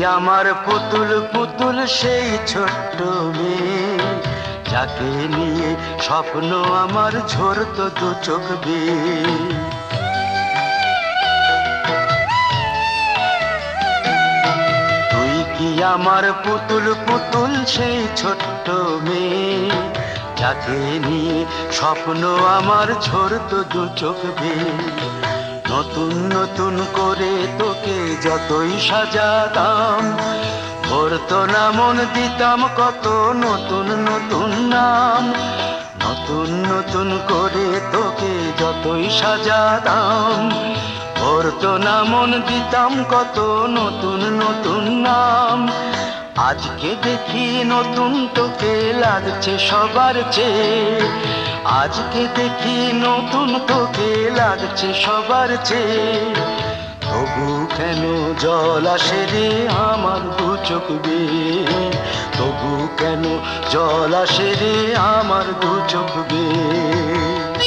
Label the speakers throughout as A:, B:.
A: আমার পুতুল পুতুল সেই ছোট্ট মেয়ে, যাকে নিয়ে স্বপ্ন আমার ঝরতো দু চোখ বেয়ে। তুই কি আমার পুতুল পুতুল সেই ছোট্ট মেয়ে, যাকে নিয়ে স্বপ্ন আমার ঝরতো দু চোখ বেয়ে। নতুন নতুন করে তোকে যতই সাজাতাম, ভরতো না মন, দিতাম কত নতুন নতুন নাম। নতুন নতুন করে তোকে যতই সাজাতাম, ভরতো না মন, দিতাম কত নতুন নতুন নাম। আজকে দেখি নতুন তোকে লাগছে সবার চেয়ে, আজকে দেখি নতুন তোকে লাগছে সবার চেয়ে। তবু কেন জল আসে রে আমার দু চোখ বেয়ে, তবু কেন জল আসে রে আমার দু চোখ বেয়ে।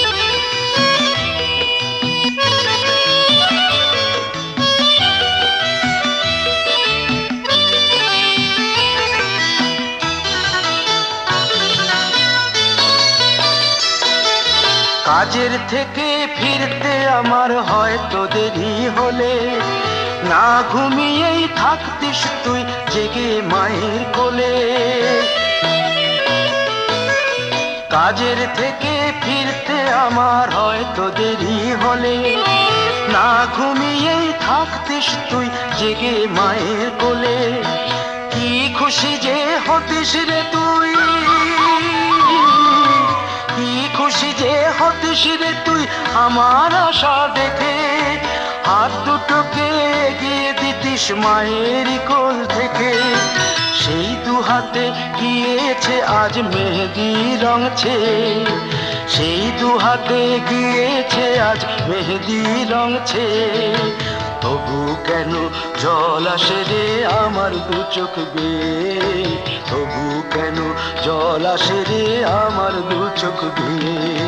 A: কাজের থেকে ফিরতে আমার হয়তো দেরি হলে, না ঘুমিয়েই থাকতিস তুই জেগে মায়ের কোলে। কাজের থেকে ফিরতে আমার হয়তো দেরি হলে, না ঘুমিয়েই থাকতিস তুই জেগে মায়ের কোলে। কি খুশি যে হতিস রে তুই, কি খুশি যে হতিস রে তুই আমার আশা দেখে। হাত দুটোকে এগিয়ে দিতিস মায়ের কোল থেকে, সেই দু হাতে গিয়েছে আজ মেহেদি রঙছে, সেই দু হাতে গিয়েছে আজ মেহেদি রঙছে। তবু কেন জল আসে রে আমার দু চোখ বেয়ে, তবু কেন জল আসে রে আমার দু চোখ বেয়ে।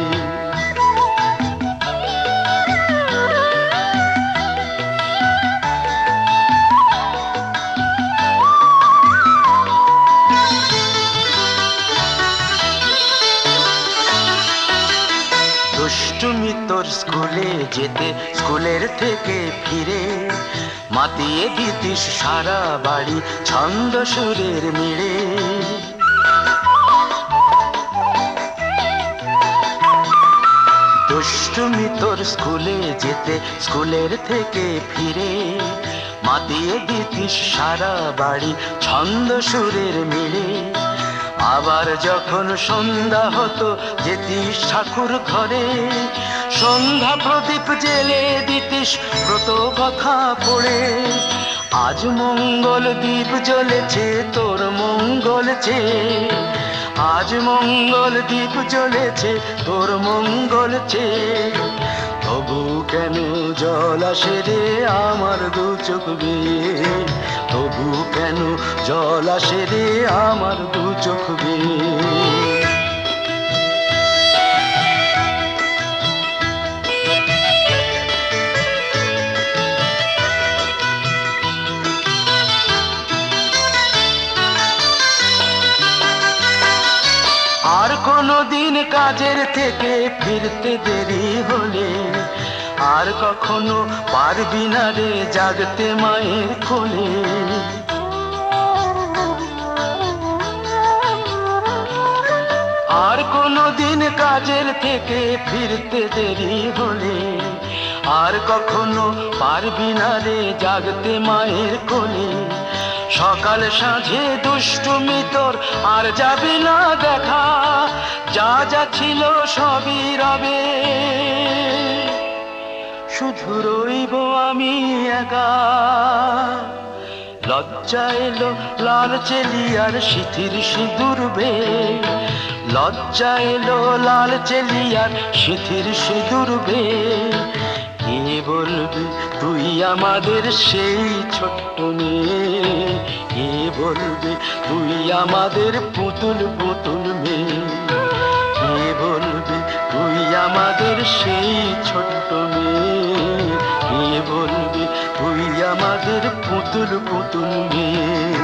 A: দুষ্টুমি তোর স্কুলে যেতে, স্কুলের থেকে ফিরে মাতিয়ে দিতিস সারা বাড়ি ছন্দ সুরের মিড়ে। দুষ্টুমি তোর স্কুলে যেতে, স্কুলের থেকে ফিরে মাতিয়ে দিতিস সারা বাড়ি ছন্দ সুরের মিড়ে। আবার যখন সন্ধ্যা হতো যেতিস ঠাকুর ঘরে, সন্ধ্যা প্রদীপ জেলে দিতিস ব্রত কথা পড়ে। আজ মঙ্গল দ্বীপ জ্বলেছে তোর মঙ্গল চেয়ে, আজ মঙ্গল দ্বীপ জ্বলেছে তোর মঙ্গল চেয়ে। তবু কেন জল আসে রে আমার দু চোখ বেয়ে, তবু কেন জল আসে রে আমার দু চোখ বেয়ে। আর কোনদিন কাজের থেকে ফিরতে দেরি হলে, আর কখনো পারবি না রে জাগতে মায়ের কোলে। আর কোনদিন কাজের থেকে ফিরতে দেরি হলে, আর কখনো পারবি না রে জাগতে মায়ের কোলে। সকাল সাঁঝে দুষ্টুমি তোর আর যাবে না দেখা, যা যা ছিল সবই রবে, শুধু রইব আমি একা। লজ্জা এলো লাল চেলিয়ার সিথির সিঁদুর বেয়ে, লজ্জা এলো লাল চেলিয়ার সিথির সিঁদুর বেয়ে। কে বলবে তুই আমাদের সেই ছোট্ট মেয়ে, কে বলবে তুই আমাদের পুতুল পুতুল মেয়ে। কে বলবে তুই আমাদের সেই ছোট্ট মেয়ে, কে বলবে তুই আমাদের পুতুল পুতুল মেয়ে।